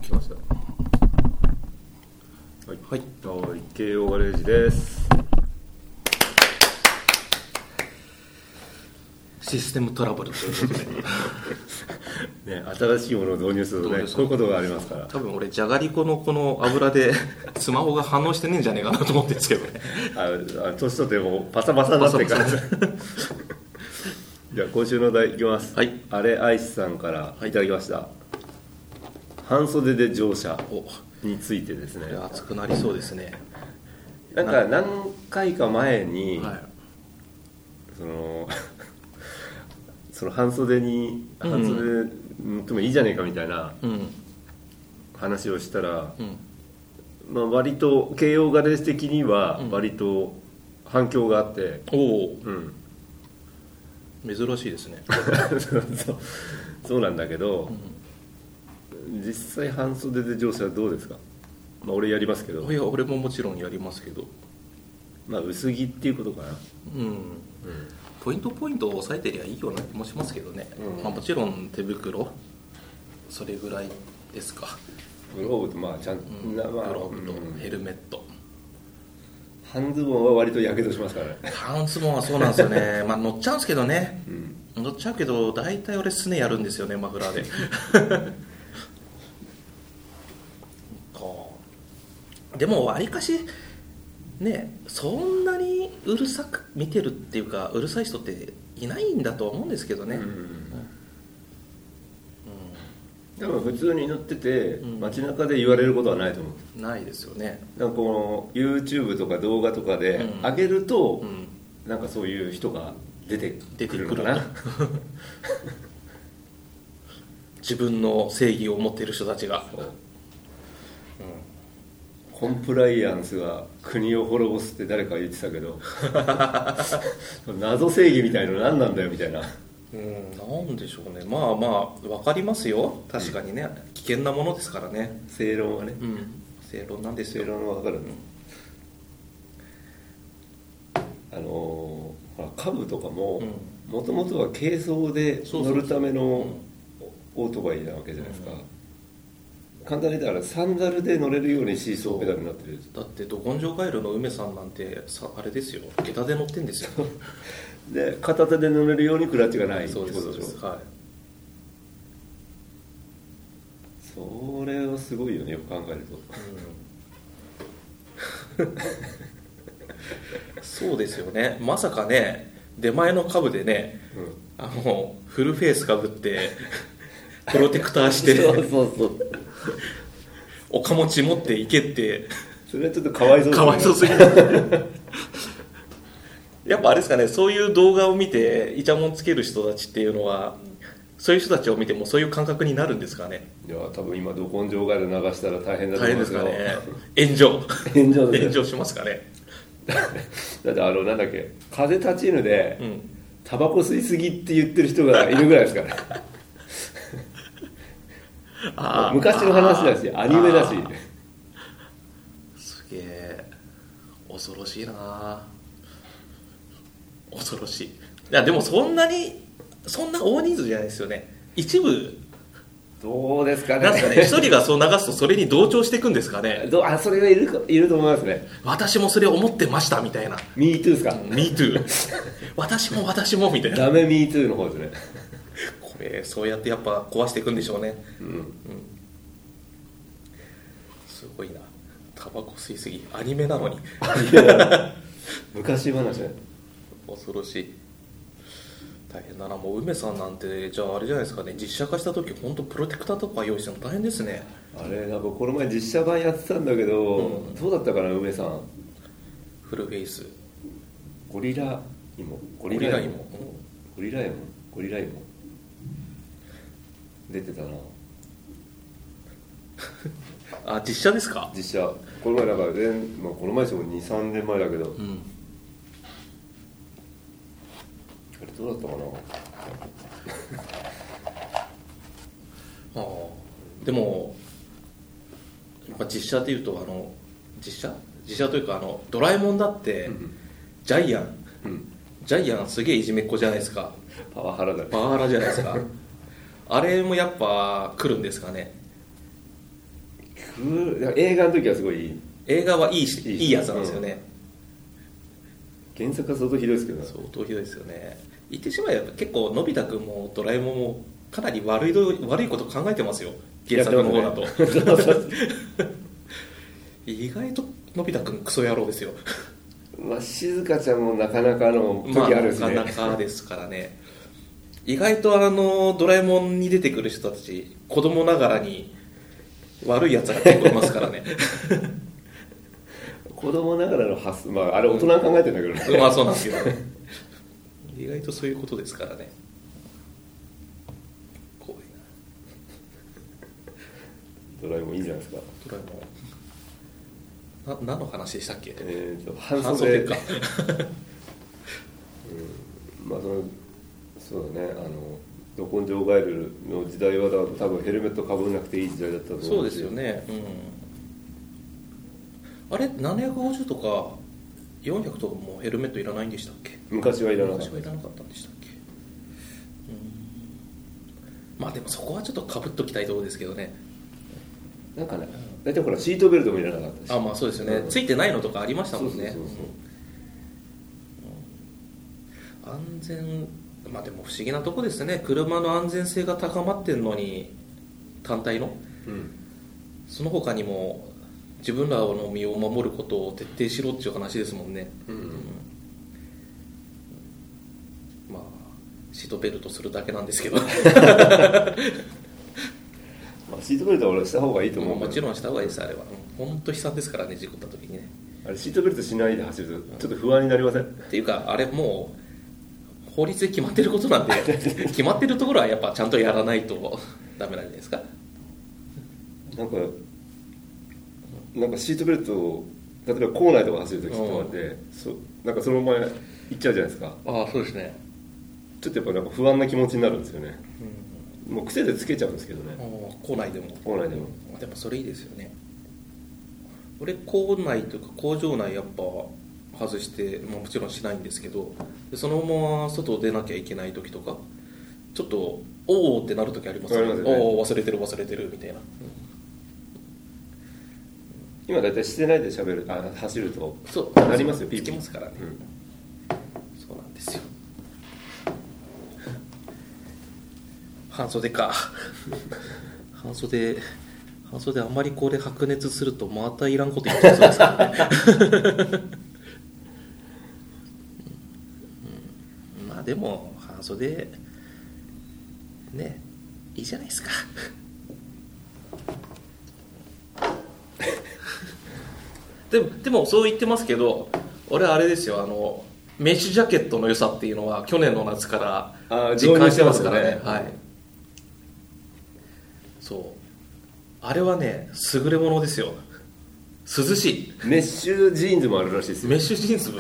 来ました。はい、はい、慶応ガレージです。 システムトラブルということでね、新しいものを導入するとね、こういうことがありますから。 多分俺じゃがりこのこの油でスマホが反応してねえんじゃねえかなと思ってるんですけどね。 年取ってもパサパサになってからじゃあ今週の題いきます。 はい、 あれアイスさんからいただきました、はい、半袖で乗車についてですね。 熱くなりそうですね。 なんか何回か前に、 はい、 その半袖で乗ってもいいじゃねえかみたいな話をしたら、まあ、割と慶応ガレージ的には割と反響があって、 珍しいですね。 そうなんだけど、実際半袖で乗車はどうですか？まあ、俺やりますけど。 いや俺ももちろんやりますけど、 まあ薄着っていうことかな。 ポイントを押さえてりゃいいような気もしますけどね。まあ、もちろん手袋それぐらいですか。 グローブとまあちゃんと、 グローブとヘルメット、 半ズボンは割とやけどしますからね。 半ズボンはそうなんですよね。まあ乗っちゃうんですけどね、乗っちゃうけど大体俺すねやるんですよね、マフラーででもわりかしね、そんなにうるさく見てるっていうかうるさい人っていないんだと思うんですけどね。 でも普通に乗ってて街中で言われることはないと思う。 ないですよね。 なんかこの YouTube とか動画とかで上げると、なんかそういう人が出てくるのかな自分の正義を持っている人たちが。 コンプライアンスが国を滅ぼすって誰か言ってたけど謎正義みたいの何なんだよみたいな。 なんでしょうね。まあまあ分かりますよ、確かにね、危険なものですからね、 正論はね。 正論なんですよ。 正論は分かるの、株とかももともとは軽装で乗るためのオートバイなわけじゃないですか。簡単に言ったらサンダルで乗れるようにシーソーペダルになってる。 だってど根性ガエルの梅さんなんてあれですよ、下駄で乗ってんですよで片手で乗れるようにクラッチがないってことでしょ。 そうです、はい、 それはすごいよね、よく考えると、 そうですよね。まさかね、出前の株でね、フルフェイスかぶってプロテクターしてそうおかもち持っていけって、 それはちょっとかわいそうすぎるやっぱあれですかね、そういう動画を見てイチャモンつける人たちっていうのは、そういう人たちを見てもそういう感覚になるんですかね。 いや多分今ど根性ガエル流したら大変だと思いますよ。 大変ですかね。炎上しますかねだってなんだっけ、風立ちぬで、タバコ吸いすぎって言ってる人がいるぐらいですから昔の話だしアニメだし。 すげえ恐ろしいな、恐ろしい。いやでもそんな大人数じゃないですよね。一部どうですかね。 なんですかね、一人がそう流すとそれに同調していくんですかね。 それがいると思いますね。 私もそれ思ってましたみたいな。 MeToo ですか。 MeToo 私もみたいな。 ダメ MeToo の方ですね。 これそうやってやっぱ壊していくんでしょうね。すごいな。タバコ吸いすぎ、アニメなのに昔話ね。 恐ろしい。大変だな。もう梅さんなんてじゃああれじゃないですかね、実写化した時本当プロテクターとか用意しても大変ですね。 あれなんかこの前実写版やってたんだけど、どうだったかな梅さん。 フルフェイス、 ゴリラ芋出てたなあ、実写ですか。 実写この前なんかこの前ですよ、 2,3 年前だけど、あれどうだったかなでもやっぱ実写でいうと実写というかドラえもんだって、ジャイアンすげえいじめっ子じゃないですか。 パワハラじゃないですかあれもやっぱ来るんですかね。 映画の時はすごいいい。 映画はいいやつなんですよね、 原作は相当ひどいですけど、 相当ひどいですよね。言ってしまえば結構のび太くんもドラえもんもかなり悪いこと考えてますよ、原作の方だと、意外とのび太くんクソ野郎ですよ。 まあ静香ちゃんもなかなかの時あるしね、 なかなかですからね。意外とドラえもんに出てくる人たち子供ながらに悪いやつが結構いますからね。 子供ながらの発想、まああれ大人が考えてんだけどね。 まあそうなんですけどね。意外とそういうことですからね。怖いな。ドラえもんいいじゃないですか。 ドラえもん何の話でしたっけ。 半袖か。 まあそうだね、ど根性ガエルの時代は多分ヘルメットかぶらなくていい時代だったと思う。 そうですよね、あれ750とか400とかもヘルメットいらないんでしたっけ。 昔はいらなかった。 昔はいらなかったんでしたっけ。まあでもそこはちょっとかぶっときたいところですけどね。 なんかね、大体ほらシートベルトもいらなかったし。 まあそうですよね、ついてないのとかありましたもんね。安全、まあでも不思議なとこですね。車の安全性が高まってんのに単体の、その他にも自分らの身を守ることを徹底しろっていう話ですもんね。まあシートベルトするだけなんですけど。 まあシートベルトは俺した方がいいと思う。 もちろんした方がいいです。あれは本当悲惨ですからね、事故った時にね。 あれシートベルトしないで走るとちょっと不安になりません？ っていうかあれもう法律で決まってることなんで決まってるところはやっぱちゃんとやらないとダメなんじゃないですか。 なんかシートベルトを例えば校内とか走るときとかで、なんかそのまま行っちゃうじゃないですか。 そうですね。 ちょっとやっぱなんか不安な気持ちになるんですよね。もう癖でつけちゃうんですけどね。 校内でも。でもそれいいですよね。俺校内というか工場内やっぱ外して、もちろんしないんですけど、そのまま外出なきゃいけない時とかちょっとおおってなる時ありますよね。忘れてるみたいな。 今だいたいしてないで走るとなりますよ。 ピーピーますからね、そうなんですよ。半袖か。半袖あんまりこれ白熱するとまたいらんこと言っちゃいそうですからね。まあでも半袖ねいいじゃないですか。でもそう言ってますけど、俺あれですよ、メッシュジャケットの良さっていうのは去年の夏から実感してますからね。はい。そうあれはね優れものですよ。涼しい。 メッシュジーンズもあるらしいですよ。 メッシュジーンズ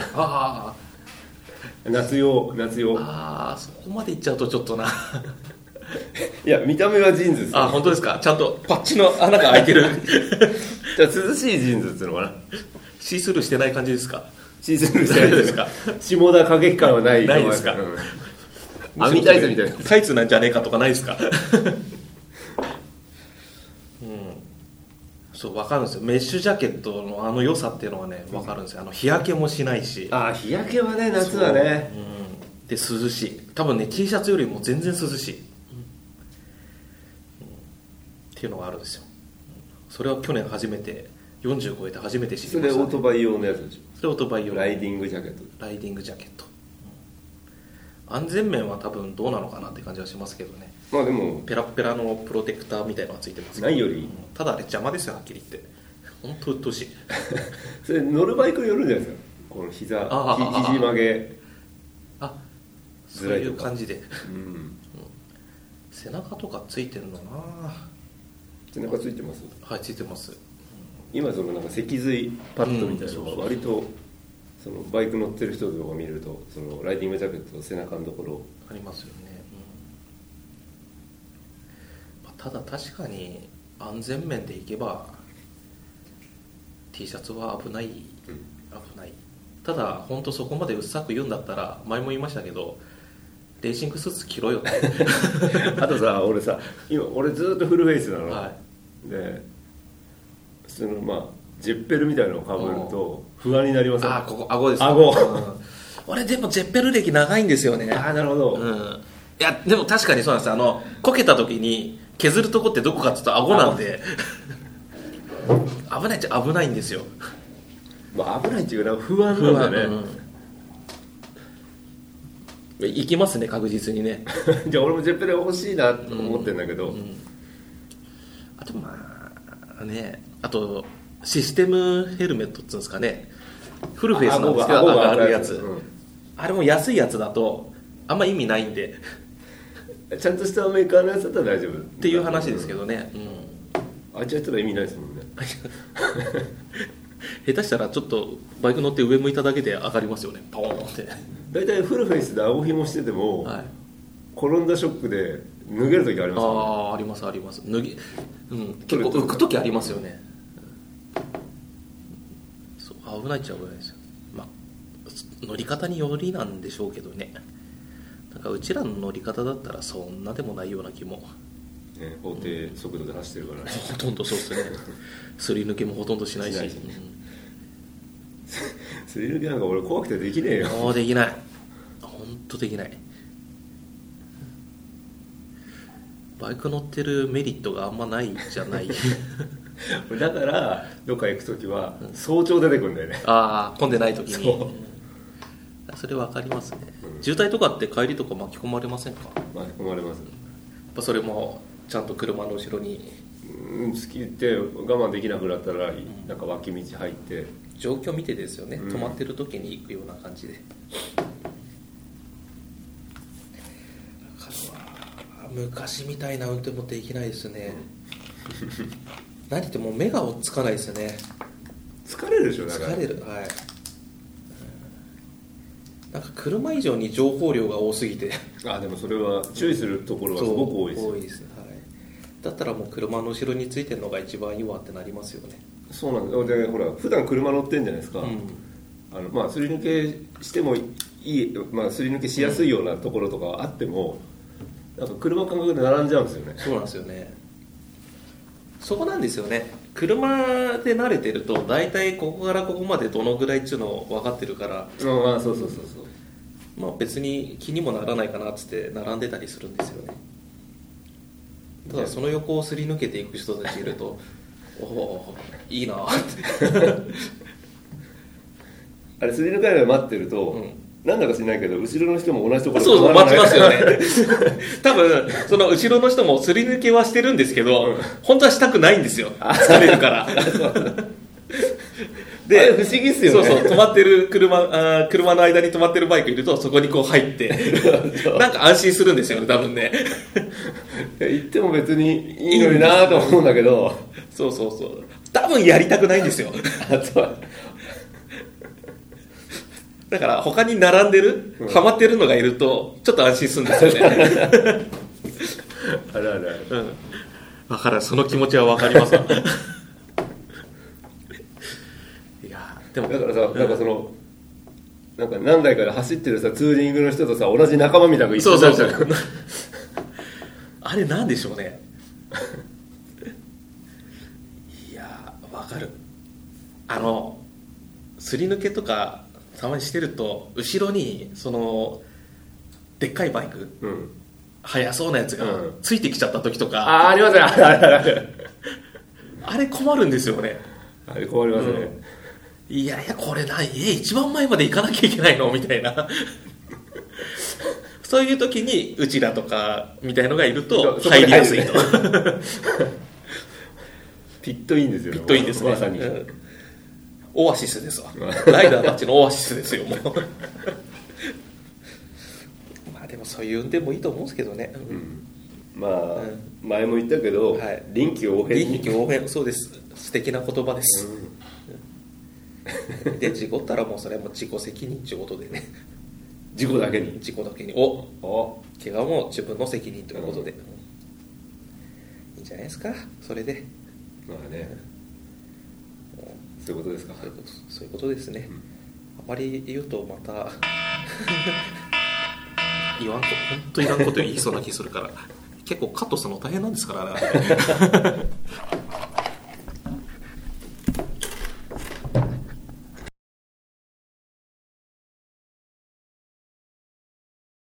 夏用そこまでいっちゃうとちょっとな。 いや見た目はジーンズですよ。 本当ですか。ちゃんとパッチの穴が開いてる。 じゃあ涼しいジーンズっていうのかな。 シースルーしてない感じですか。 シースルーしてないですか。下田過激感はないですか。 網タイツみたいなタイツなんじゃねえかとかないですか。そう分かるんですよ。メッシュジャケットの良さっていうのはね分かるんですよ。日焼けもしないし。 日焼けはね夏はね、 で涼しい。多分ね T シャツよりも全然涼しい、っていうのがあるんですよ。それは去年初めて40超えて初めて知りました、ね。 それオートバイ用のやつでしょ。 それオートバイ用のライディングジャケット。 安全面は多分どうなのかなって感じはしますけどね。 まあでもペラペラのプロテクターみたいなのがついてますけど、 ないよりただあれ邪魔ですよ、はっきり言って。本当鬱陶しい。 それ乗るバイクによるんじゃないですか。この膝肘曲げそういう感じで、背中とかついてるのな。 背中ついてます。 はい、ついてます。 今そのなんか脊髄パッドみたいなのが割とそのバイク乗ってる人とか見ると、そのライディングジャケットの背中のところありますよね。ただ確かに安全面でいけば T シャツは危ない、ただ本当そこまでうっさく言うんだったら、前も言いましたけどレーシングスーツ着ろよって。 あとさ、俺ずっとフルフェイスなの、 はでそのまあジェッペルみたいなのをかぶると不安になります。 ここ顎です顎、 俺でもジェッペル歴長いんですよね。 なるほど、 いやでも確かにそうなんですよ。こけた時に削るとこってどこかっていうと顎なんで危ないっちゃ危ないんですよ。 まあ、危ないっていうか不安なんだね。 行きますね確実にねじゃあ俺もジェッペル欲しいなと思ってるんだけど、 あとあとシステムヘルメットっていうんですかね、フルフェイスなんですけど上がるやつ、あれも安いやつだとあんま意味ないんでちゃんとしたメーカーのやつだったら大丈夫っていう話ですけどね、 あっちやったら意味ないですもんね下手したらちょっとバイク乗って上向いただけで上がりますよね、ポーンって大体フルフェイスで顎ひもしてても、転んだショックで脱げる時ありますよね。 ありますあります、結構浮く時ありますよね、そう危ないっちゃ危ないですよ。乗り方によりなんでしょうけどね、なんかうちらの乗り方だったらそんなでもないような気も、 法定速度で走ってるからね、 ほとんどそうですねすり抜けもほとんどしないし、 すり抜けなんか俺怖くてできねえよ。 できない、本当できない。バイク乗ってるメリットがあんまないじゃないだからどっか行く時は早朝出てくるんだよね。 混んでない時に。それ分かりますね、渋滞とかって帰りとか巻き込まれませんか？ 巻き込まれます。やっぱそれもちゃんと車の後ろに好きって我慢できなくなったらなんか脇道入って状況見てですよね、止まってる時に行くような感じで。だから昔みたいな運転もできないですね何ってもう目が追っつかないですよね。 疲れるでしょ。だから疲れる、なんか車以上に情報量が多すぎてでもそれは注意するところはすごく多いです。 多いです、だったらもう車の後ろについてるのが一番いいわってなりますよね。 そうなんでほら普段車乗ってんじゃないですか、すり抜けしてもいい、すり抜けしやすいようなところとかあってもなんか車感覚で並んじゃうんですよね。 そうなんですよね。そこなんですよね。車で慣れてると大体ここからここまでどのぐらいっていうのを分かってるから、 そう別に気にもならないかなっつって並んでたりするんですよね。ただその横をすり抜けていく人たちいるとおおいいなってあれすり抜かれるの待ってると、なんだか知らないけど後ろの人も同じところそう待ちますよね多分その後ろの人もすり抜けはしてるんですけど、本当はしたくないんですよ、疲れるからで不思議っすよね。 止まってる車の間に止まってるバイクいるとそこにこう入ってなんか安心するんですよね多分ね行っても別にいいのになと思うんだけどそう多分やりたくないんですよだから他に並んでる、ハマってるのがいるとちょっと安心するんですよねあるある、 分かる、その気持ちは分かりますわいやでもだからさ、なんかそのなんか何台かで走ってるさツーリングの人とさ同じ仲間みたいなのが一緒になっちゃうあれなんでしょうねいや分かる。すり抜けとかたまにしてると後ろにそのでっかいバイク、速そうなやつがついてきちゃった時とか、 ありますねあれ困るんですよね。 あれ困りますね、 いやこれ一番前まで行かなきゃいけないのみたいなそういう時にうちらとかみたいのがいると入りやすいとピットインですよね。 ピットインですね、 まさに、 オアシスですわライダーたちのオアシスですよもうでもそういう運転もいいと思うんですけどね、 前も言ったけど、臨機応変そうです、素敵な言葉です、で事故ったらもうそれはもう自己責任ということでね事故だけに怪我も自分の責任ということで、いいんじゃないですかそれで。 そういうことですか。 そういうことですね、あまり言うとまた言わんと本当いらんこと言いそうな気するから結構カットするの大変なんですからね